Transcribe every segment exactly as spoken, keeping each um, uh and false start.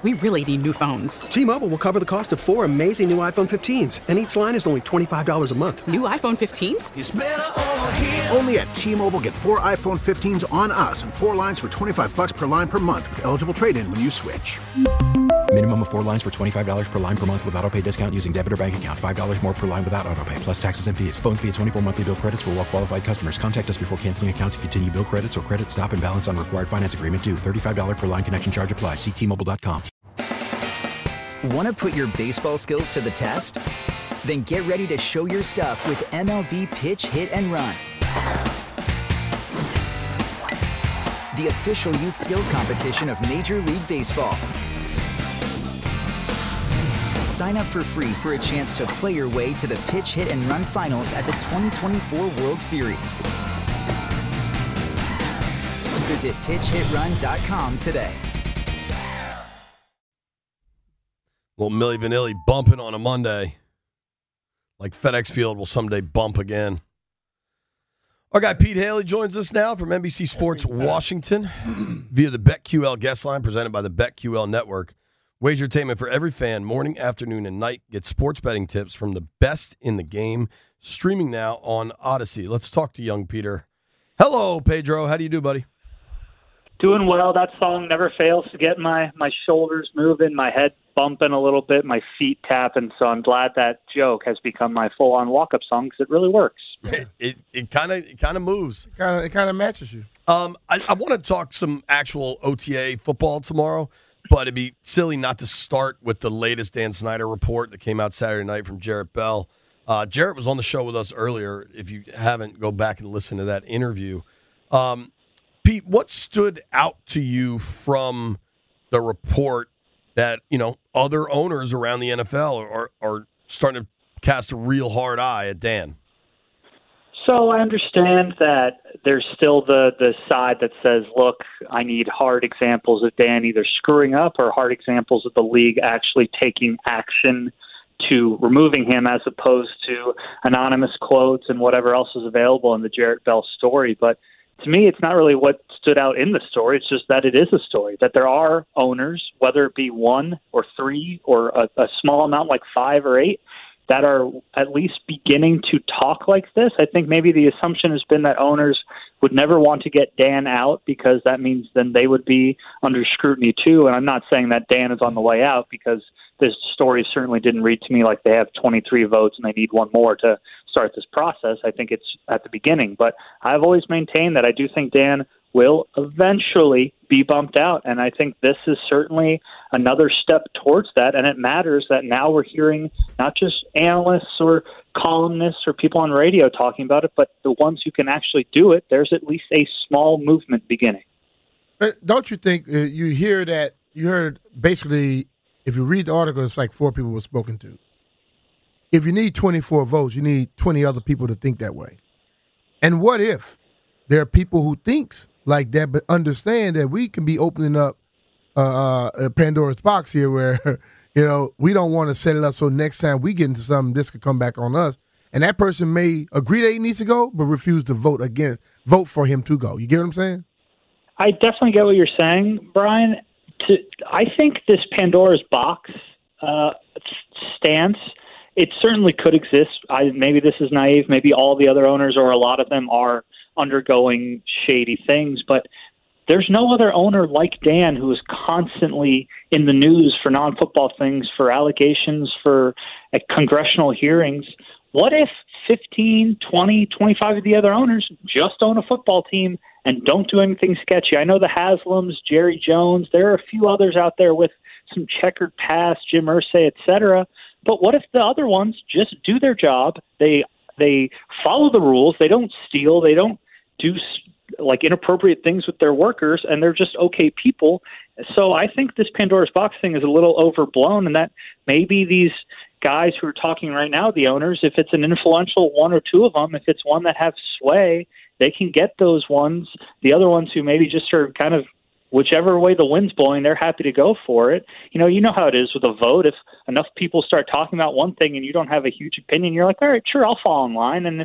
We really need new phones. T-Mobile will cover the cost of four amazing new iPhone fifteens, and each line is only twenty-five dollars a month. New iPhone fifteens? It's better over here. Only at T-Mobile, get four iPhone fifteens on us and four lines for twenty-five dollars per line per month with eligible trade-in when you switch. Minimum of four lines for twenty-five dollars per line per month with autopay discount using debit or bank account. five dollars more per line without autopay, plus taxes and fees. Phone fee at twenty-four monthly bill credits for well-qualified customers. Contact us before canceling account to continue bill credits or credit stop and balance on required finance agreement due. thirty-five dollars per line connection charge applies. See T Mobile dot com. Want to put your baseball skills to the test? Then get ready to show your stuff with M L B Pitch, Hit, and Run. The official youth skills competition of Major League Baseball. Sign up for free for a chance to play your way to the Pitch, Hit, and Run finals at the twenty twenty-four World Series. Visit pitch hit run dot com today. Well, Milli Vanilli bumping on a Monday. Like FedEx Field will someday bump again. Our guy Pete Haley joins us now from N B C Sports Washington via the BetQL guest line presented by the BetQL Network. Wagertainment for every fan, morning, afternoon, and night. Get sports betting tips from the best in the game. Streaming now on Odyssey. Let's talk to young Peter. Hello, Pedro. How do you do, buddy? Doing well. That song never fails to get my, my shoulders moving, my head bumping a little bit, my feet tapping. So I'm glad that joke has become my full-on walk-up song because it really works. It it, it kind of it kind of moves. It kind of it kind of matches you. Um, I, I want to talk some actual O T A football tomorrow, but it'd be silly not to start with the latest Dan Snyder report that came out Saturday night from Jarrett Bell. Uh, Jarrett was on the show with us earlier. If you haven't, go back and listen to that interview. Um, Pete, what stood out to you from the report that, you know, other owners around the N F L are, are starting to cast a real hard eye at Dan? So I understand that there's still the, the side that says, look, I need hard examples of Dan either screwing up or hard examples of the league actually taking action to removing him as opposed to anonymous quotes and whatever else is available in the Jarrett Bell story. But to me, it's not really what stood out in the story. It's just that it is a story, that there are owners, whether it be one or three or a, a small amount like five or eight, that are at least beginning to talk like this. I think maybe the assumption has been that owners would never want to get Dan out because that means then they would be under scrutiny too. And I'm not saying that Dan is on the way out because this story certainly didn't read to me like they have twenty-three votes and they need one more to start this process. I think it's at the beginning. But I've always maintained that I do think Dan will eventually be bumped out. And I think this is certainly another step towards that. And it matters that now we're hearing not just analysts or columnists or people on radio talking about it, but the ones who can actually do it. There's at least a small movement beginning. Don't you think uh, you hear that, you heard basically, if you read the article, it's like four people were spoken to. If you need twenty-four votes, you need twenty other people to think that way. And what if there are people who thinks like that, but understand that we can be opening up uh, a Pandora's box here where, you know, we don't want to set it up so next time we get into something, this could come back on us. And that person may agree that he needs to go, but refuse to vote against, vote for him to go. You get what I'm saying? I definitely get what you're saying, Brian. To, I think this Pandora's box uh, stance, it certainly could exist. I, maybe this is naive. Maybe all the other owners or a lot of them are undergoing shady things, but there's no other owner like Dan who is constantly in the news for non-football things, for allegations, for uh, congressional hearings. What if fifteen, twenty, twenty-five of the other owners just own a football team and don't do anything sketchy? I know the Haslams, Jerry Jones, there are a few others out there with some checkered past, Jim Irsay, et cetera. But what if the other ones just do their job? They they follow the rules. They don't steal. They don't do like inappropriate things with their workers, and they're just okay people. So I think this Pandora's box thing is a little overblown, and that maybe these guys who are talking right now, the owners, if it's an influential one or two of them, if it's one that have sway, they can get those ones. The other ones who maybe just are kind of whichever way the wind's blowing, they're happy to go for it. You know, you know how it is with a vote. If enough people start talking about one thing and you don't have a huge opinion, you're like, all right, sure, I'll fall in line. And if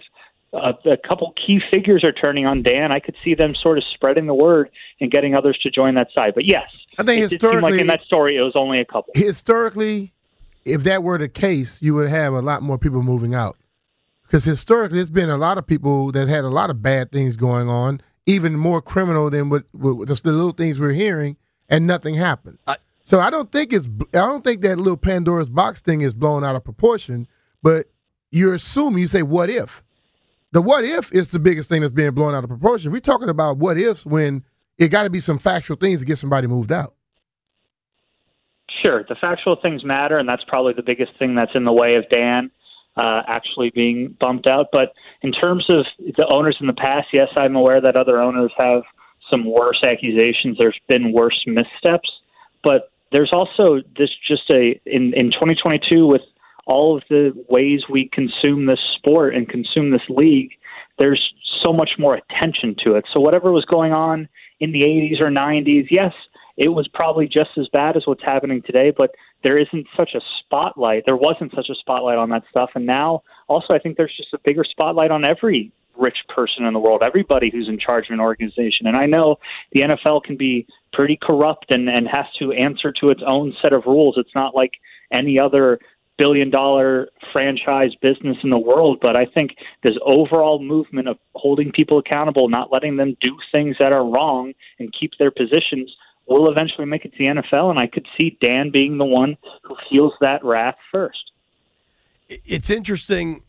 a, a couple key figures are turning on Dan, I could see them sort of spreading the word and getting others to join that side. But yes, I think it historically, seemed like in that story, it was only a couple. Historically, if that were the case, you would have a lot more people moving out. Because historically, there's been a lot of people that had a lot of bad things going on, even more criminal than what, what just the little things we're hearing, and nothing happened. I, so I don't think it's I don't think that little Pandora's box thing is blown out of proportion. But you're assuming, you say, what if? The what if is the biggest thing that's being blown out of proportion. We're talking about what ifs when it got to be some factual things to get somebody moved out. Sure, the factual things matter, and that's probably the biggest thing that's in the way of Dan uh, actually being bumped out. But in terms of the owners in the past, yes, I'm aware that other owners have some worse accusations. There's been worse missteps. But there's also this just a in, in twenty twenty-two with all of the ways we consume this sport and consume this league, there's so much more attention to it. So whatever was going on in the eighties or nineties, yes, it was probably just as bad as what's happening today, but there isn't such a spotlight. There wasn't such a spotlight on that stuff. And now also I think there's just a bigger spotlight on every rich person in the world, everybody who's in charge of an organization. And I know the N F L can be pretty corrupt and, and has to answer to its own set of rules. It's not like any other billion dollar franchise business in the world. But I think this overall movement of holding people accountable, not letting them do things that are wrong and keep their positions will eventually make it to the N F L, and I could see Dan being the one who feels that wrath first. It's interesting.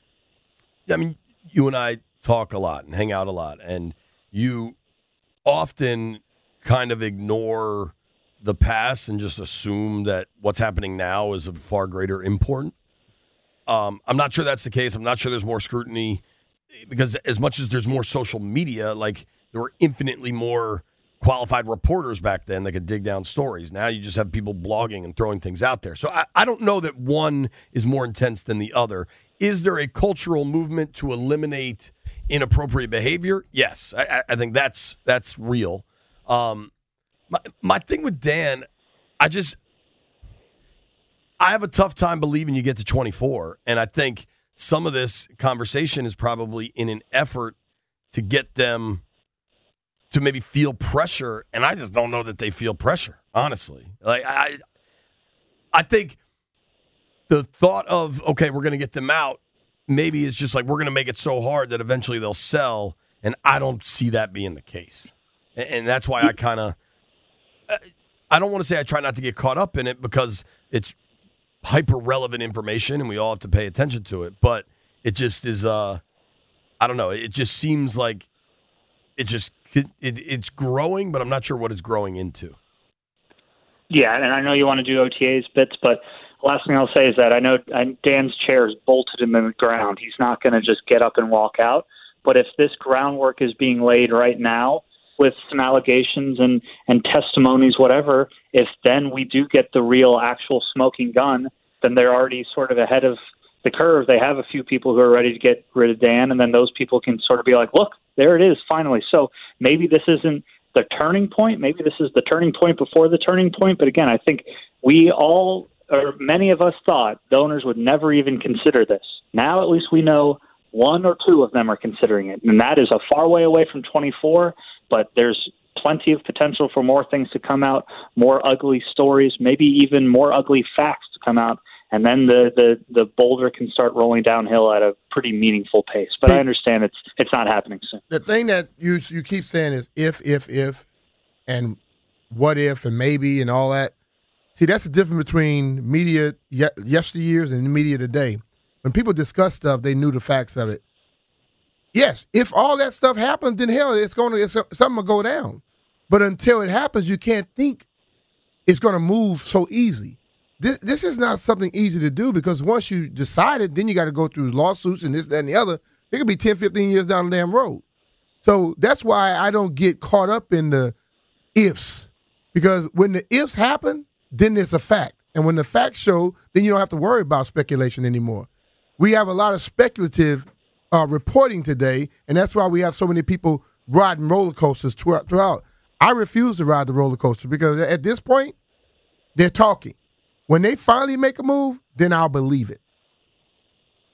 I mean, you and I talk a lot and hang out a lot, and you often kind of ignore the past and just assume that what's happening now is of far greater import. Um, I'm not sure that's the case. I'm not sure there's more scrutiny because as much as there's more social media, like there were infinitely more qualified reporters back then that could dig down stories. Now you just have people blogging and throwing things out there. So I, I don't know that one is more intense than the other. Is there a cultural movement to eliminate inappropriate behavior? Yes, I, I think that's that's real. Um, my my thing with Dan, I just I have a tough time believing you get to twenty-four, and I think some of this conversation is probably in an effort to get them to maybe feel pressure, and I just don't know that they feel pressure, honestly. Like I I think the thought of, okay, we're going to get them out, maybe it's just like we're going to make it so hard that eventually they'll sell, and I don't see that being the case. And, and that's why I kind of, I don't want to say I try not to get caught up in it because it's hyper-relevant information, and we all have to pay attention to it, but it just is, uh, I don't know, it just seems like it just it, it's growing, but I'm not sure what it's growing into. Yeah, and I know you want to do O T As bits, but the last thing I'll say is that I know Dan's chair is bolted him in the ground. He's not going to just get up and walk out. But if this groundwork is being laid right now with some allegations and, and testimonies, whatever, if then we do get the real actual smoking gun, then they're already sort of ahead of the curve. They have a few people who are ready to get rid of Dan, and then those people can sort of be like, look, there it is, finally. So maybe this isn't the turning point. Maybe this is the turning point before the turning point. But again, I think we all, or many of us thought the owners would never even consider this. Now at least we know one or two of them are considering it. And that is a far way away from twenty-four, but there's plenty of potential for more things to come out, more ugly stories, maybe even more ugly facts to come out. And then the, the, the boulder can start rolling downhill at a pretty meaningful pace. But I understand it's it's not happening soon. The thing that you you keep saying is if, if, if, and what if, and maybe, and all that. See, that's the difference between media ye- yesteryears and media today. When people discuss stuff, they knew the facts of it. Yes, if all that stuff happens, then hell, it's going to it's, something will go down. But until it happens, you can't think it's going to move so easy. This this is not something easy to do because once you decide it, then you got to go through lawsuits and this, that, and the other. It could be ten, fifteen years down the damn road. So that's why I don't get caught up in the ifs. Because when the ifs happen, then it's a fact. And when the facts show, then you don't have to worry about speculation anymore. We have a lot of speculative uh, reporting today, and that's why we have so many people riding roller coasters throughout. I refuse to ride the roller coaster because at this point, they're talking. When they finally make a move, then I'll believe it.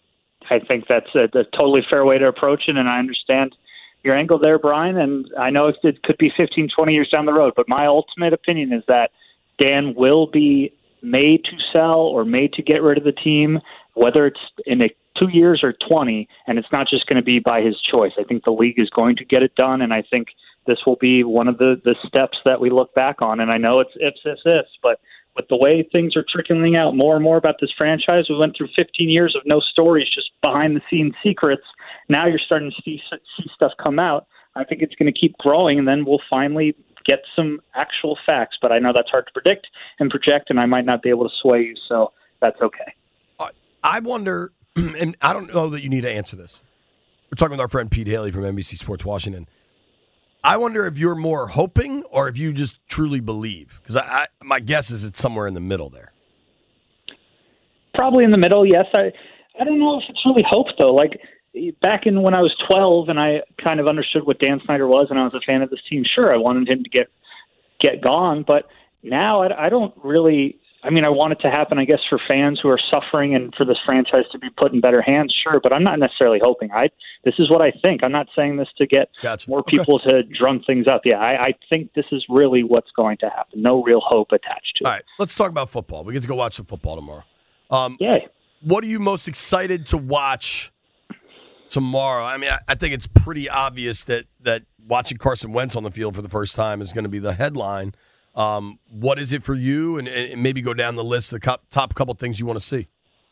I think that's a, a totally fair way to approach it, and I understand your angle there, Brian, and I know it could be fifteen, twenty years down the road, but my ultimate opinion is that Dan will be made to sell or made to get rid of the team, whether it's in a two years or twenty, and it's not just going to be by his choice. I think the league is going to get it done, and I think this will be one of the, the steps that we look back on. And I know it's ifs, ifs, ifs, but with the way things are trickling out more and more about this franchise, we went through fifteen years of no stories, just behind-the-scenes secrets. Now you're starting to see, see stuff come out. I think it's going to keep growing, and then we'll finally get some actual facts. But I know that's hard to predict and project, and I might not be able to sway you, so that's okay. I wonder, and I don't know that you need to answer this. We're talking with our friend Pete Haley from N B C Sports Washington. I wonder if you're more hoping or if you just truly believe. Because I, I, my guess is it's somewhere in the middle there. Probably in the middle, yes. I, I don't know if it's really hope, though. Like, back in when I was twelve and I kind of understood what Dan Snyder was and I was a fan of this team, sure, I wanted him to get get gone. But now I, I don't really – I mean, I want it to happen, I guess, for fans who are suffering and for this franchise to be put in better hands, sure. But I'm not necessarily hoping. I This is what I think. I'm not saying this to get gotcha. more people okay. to drum things up. Yeah, I, I think this is really what's going to happen. No real hope attached to it. All right, let's talk about football. We get to go watch some football tomorrow. Um, Yay. What are you most excited to watch tomorrow? I mean, I, I think it's pretty obvious that, that watching Carson Wentz on the field for the first time is going to be the headline. Um, what is it for you? And, and maybe go down the list, the top, top couple things you want to see.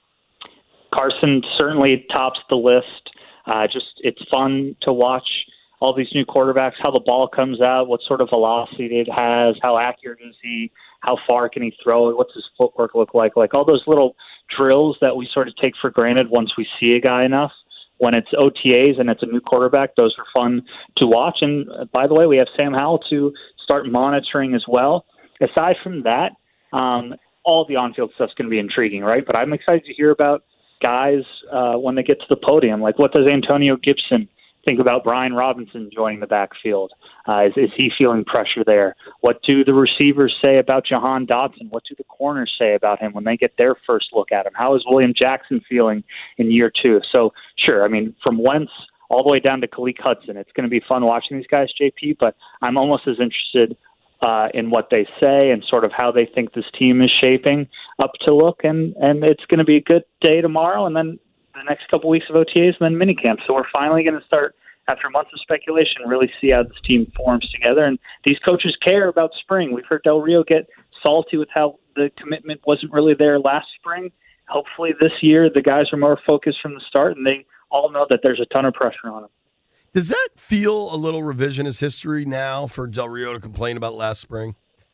Carson certainly tops the list. Uh, just it's fun to watch all these new quarterbacks, how the ball comes out, what sort of velocity it has, how accurate is he, how far can he throw it, what's his footwork look like, like all those little drills that we sort of take for granted once we see a guy enough. When it's O T As and it's a new quarterback, those are fun to watch. And uh, by the way, we have Sam Howell to start monitoring as well. Aside from that, um, all the on-field stuff's going to be intriguing, right? But I'm excited to hear about guys uh, when they get to the podium. Like, what does Antonio Gibson think about Brian Robinson joining the backfield? Uh, is, is he feeling pressure there? What do the receivers say about Jahan Dotson? What do the corners say about him when they get their first look at him? How is William Jackson feeling in year two? So, sure, I mean, from Wentz all the way down to Khaleke Hudson, it's going to be fun watching these guys, J P, but I'm almost as interested uh, in what they say and sort of how they think this team is shaping up to look. And, and it's going to be a good day tomorrow, and then the next couple weeks of O T As and then minicamp. So we're finally going to start, after months of speculation, really see how this team forms together. And these coaches care about spring. We've heard Del Rio get salty with how the commitment wasn't really there last spring. Hopefully this year the guys are more focused from the start, and they all know that there's a ton of pressure on them. Does that feel a little revisionist history now for Del Rio to complain about last spring?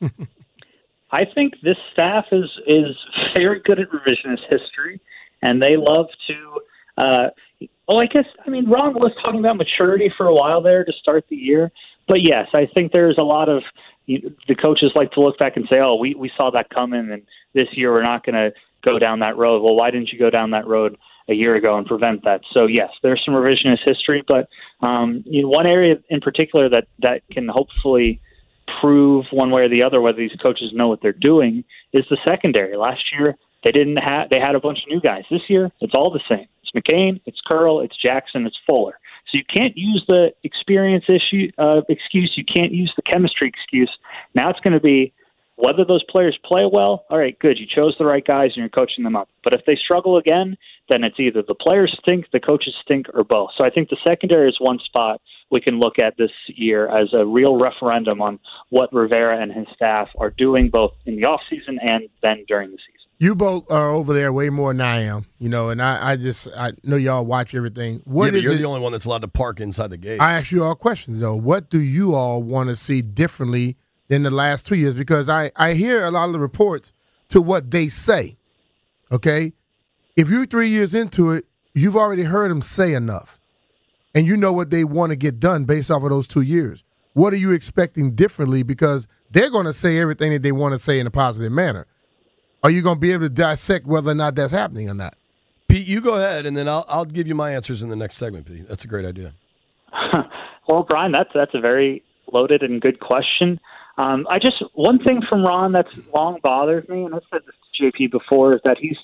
I think this staff is is very good at revisionist history, and they love to uh, – oh, I guess, I mean, Ron was talking about maturity for a while there to start the year. But, yes, I think there's a lot of you know, – the coaches like to look back and say, oh, we, we saw that coming, and this year we're not going to go down that road. Well, why didn't you go down that road a year ago and prevent that? So, yes, there's some revisionist history. But um, you know, one area in particular that, that can hopefully prove one way or the other whether these coaches know what they're doing is the secondary. Last year, they didn't have – they had a bunch of new guys. This year, it's all the same. McCain, it's Curl, it's Jackson, it's Fuller. So you can't use the experience issue uh, excuse. You can't use the chemistry excuse. Now it's going to be whether those players play well. All right, good. You chose the right guys and you're coaching them up. But if they struggle again, then it's either the players stink, the coaches stink, or both. So I think the secondary is one spot we can look at this year as a real referendum on what Rivera and his staff are doing both in the offseason and then during the season. You both are over there way more than I am, you know, and I, I just I know y'all watch everything. What yeah, but is you're it, the only one that's allowed to park inside the gate. I ask you all questions, though. What do you all want to see differently than the last two years? Because I, I hear a lot of the reports to what they say, okay? If you're three years into it, you've already heard them say enough, and you know what they want to get done based off of those two years. What are you expecting differently? Because they're going to say everything that they want to say in a positive manner. Are you going to be able to dissect whether or not that's happening or not? Pete, you go ahead, and then I'll I'll give you my answers in the next segment, Pete. That's a great idea. Well, Brian, that's that's a very loaded and good question. Um, I just one thing from Ron that's long bothered me, and I've said this to J P before, is that he's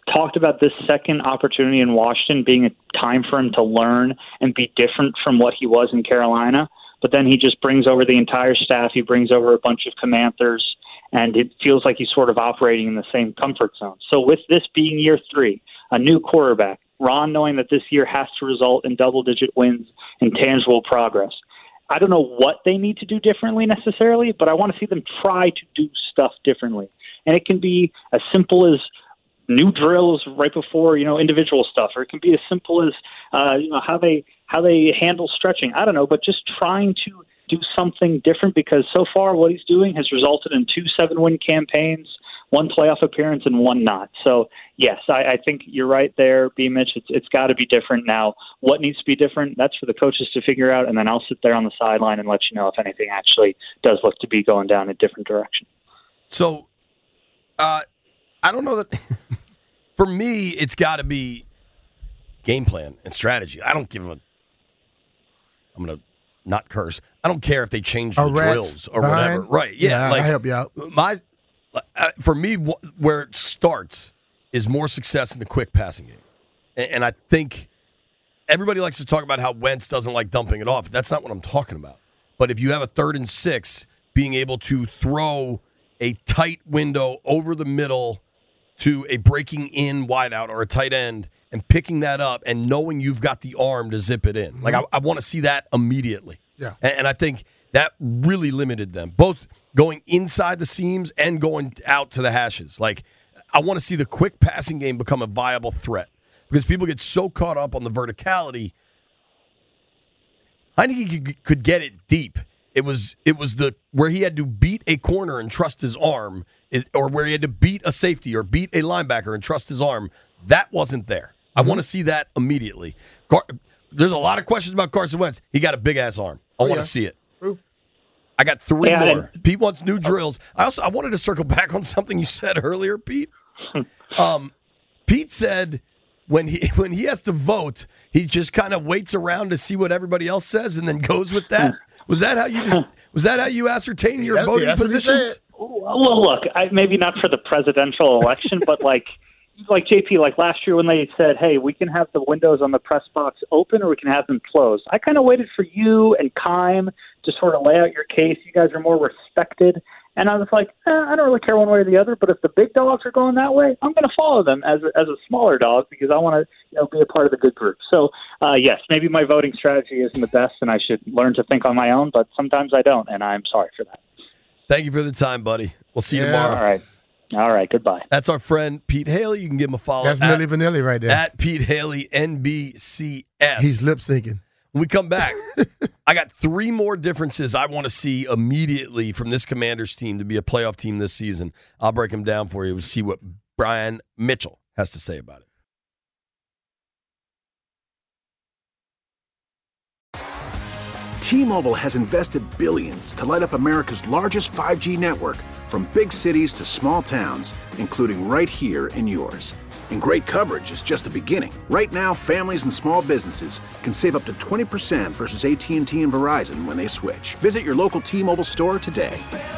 talked about this second opportunity in Washington being a time for him to learn and be different from what he was in Carolina. But then he just brings over the entire staff. He brings over a bunch of commanders, and it feels like he's sort of operating in the same comfort zone. So with this being year three, a new quarterback, Ron knowing that this year has to result in double-digit wins and tangible progress, I don't know what they need to do differently necessarily, but I want to see them try to do stuff differently. And it can be as simple as new drills right before, you know, individual stuff, or it can be as simple as, uh, you know, how they how they handle stretching. I don't know, but just trying to do something different, because so far what he's doing has resulted in two seven-win campaigns, one playoff appearance, and one not. So, yes, I, I think you're right there, B. Mitch. It's, it's got to be different now. What needs to be different, that's for the coaches to figure out, and then I'll sit there on the sideline and let you know if anything actually does look to be going down a different direction. So, uh, I don't know that – for me, it's got to be game plan and strategy. I don't give a – I'm going to not curse. I don't care if they change the Oh, rats drills or behind? whatever. Right, yeah. Yeah, like, I'll help you out. My, uh, for me, wh- where it starts is more success in the quick passing game. And, and I think everybody likes to talk about how Wentz doesn't like dumping it off. That's not what I'm talking about. But if you have a third and six, being able to throw a tight window over the middle to a breaking in wideout or a tight end and picking that up and knowing you've got the arm to zip it in. Mm-hmm. Like, I, I want to see that immediately. Yeah. And, and I think that really limited them, both going inside the seams and going out to the hashes. Like, I want to see the quick passing game become a viable threat, because people get so caught up on the verticality. Heineke could, could get it deep. It was it was the where he had to beat a corner and trust his arm, or where he had to beat a safety or beat a linebacker and trust his arm. That wasn't there. Mm-hmm. I want to see that immediately. Car- There's a lot of questions about Carson Wentz. He got a big-ass arm. I oh, want to yeah. see it. True. I got three yeah, more. And- Pete wants new drills. I also I wanted to circle back on something you said earlier, Pete. um, Pete said when he when he has to vote, he just kind of waits around to see what everybody else says and then goes with that. Was that how you just, was that how you ascertain your that's, voting that's positions? Well, look, I, maybe not for the presidential election, but like like J P, like last year when they said, hey, we can have the windows on the press box open or we can have them closed. I kind of waited for you and Keim to sort of lay out your case. You guys are more respected. And I was like, eh, I don't really care one way or the other, but if the big dogs are going that way, I'm going to follow them as a, as a smaller dog, because I want to, you know, be a part of the good group. So, uh, yes, maybe my voting strategy isn't the best, and I should learn to think on my own, but sometimes I don't, and I'm sorry for that. Thank you for the time, buddy. We'll see you yeah. tomorrow. All right. All right, goodbye. That's our friend Pete Haley. You can give him a follow. That's Milli Vanilli right there. At Pete Haley, N B C S. He's lip syncing. When we come back, I got three more differences I want to see immediately from this Commanders team to be a playoff team this season. I'll break them down for you. We'll see what Brian Mitchell has to say about it. T-Mobile has invested billions to light up America's largest five G network, from big cities to small towns, including right here in yours. And great coverage is just the beginning. Right now, families and small businesses can save up to twenty percent versus A T and T and Verizon when they switch. Visit your local T-Mobile store today.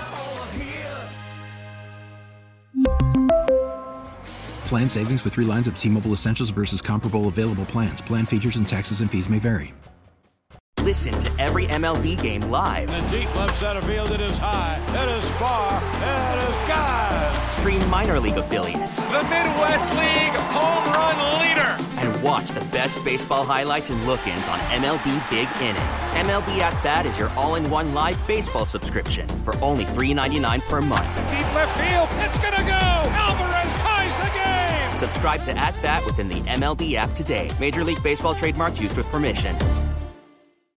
Plan savings with three lines of T-Mobile Essentials versus comparable available plans. Plan features and taxes and fees may vary. Listen to every M L B game live. In the deep left center field, it is high, it is far, it is gone. Stream minor league affiliates. The Midwest League home run leader. And watch the best baseball highlights and look-ins on M L B Big Inning. M L B At Bat is your all-in-one live baseball subscription for only three dollars and ninety-nine cents per month. Deep left field, it's gonna go. Alvarez ties the game. Subscribe to At Bat within the M L B app today. Major League Baseball trademarks used with permission.